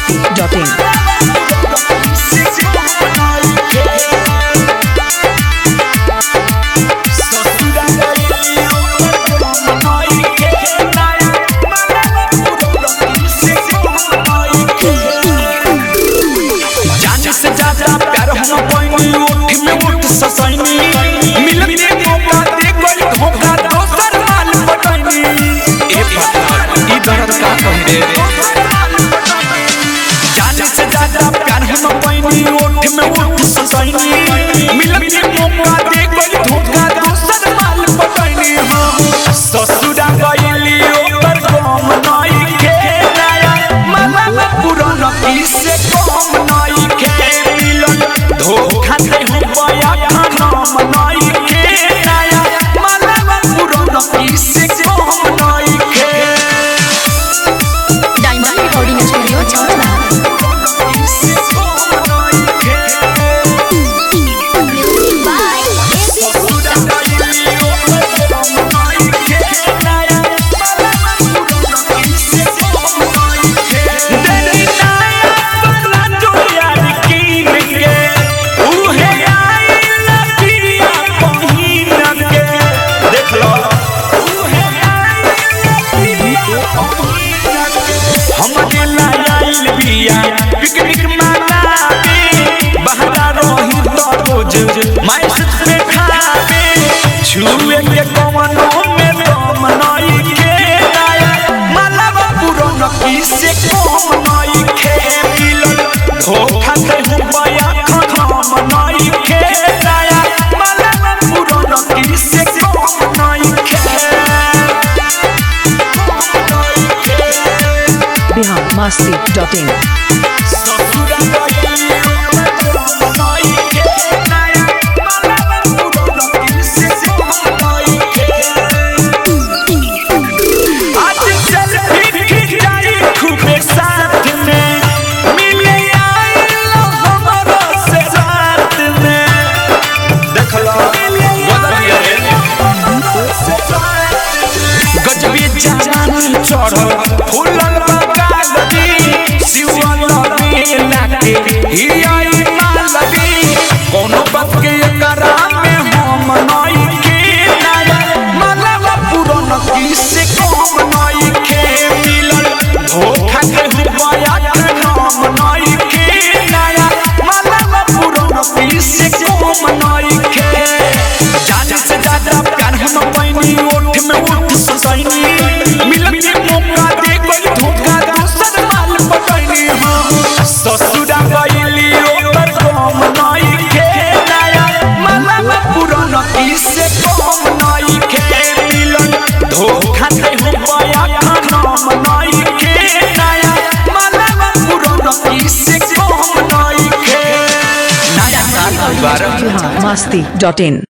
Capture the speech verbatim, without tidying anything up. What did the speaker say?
masti dot in. जाने से ज्यादा प्यार हम पैनी ओठ में ओठ ससैनी मिलन के मौका दे कोई धोखा दोसर माल पटैनी हम ससुरा गइली ओकर गम नई के नया माला पुराना किसे कम नई के मिलन धोखा दे हम बया खाना नई के नया माला पुराना किसे कम नई के Diamond Recording Studio Chowdhury. Picnic मनाबे बहरा रही तो रोज मैसेज पे खाबे छुए के कवनो में दम नई के नया मालवा पुराना किसे कम नई के मिलन धोखा दे हम बया खत्म नई के नया मालवा पुराना किसे कम नई के Bihar masti dot in. चढ़ल फूलल बगालदी सिवन लबी लाके हियाई मालदी कोनो बात के एकरा में हम नई के नया मालवा पुराना किसे कम नई के मिलल धोखा के हुबया के नाम नई के नया मालवा पुराना किसे कम नई के जाने से ज्यादा प्यार हम पैनी ओठ में ओठ ससैनी मिलन के मौका दे कोई धोखा दोसर माल पटैनी हम ससुरा गइली ओकर गम नई के नया मालवा पुराना किसे कम नई के मिलन धोखा दे हम बया खाना नई के नया मालवा पुराना किसे कम नई के नया साल मुबारक Bihar masti dot in.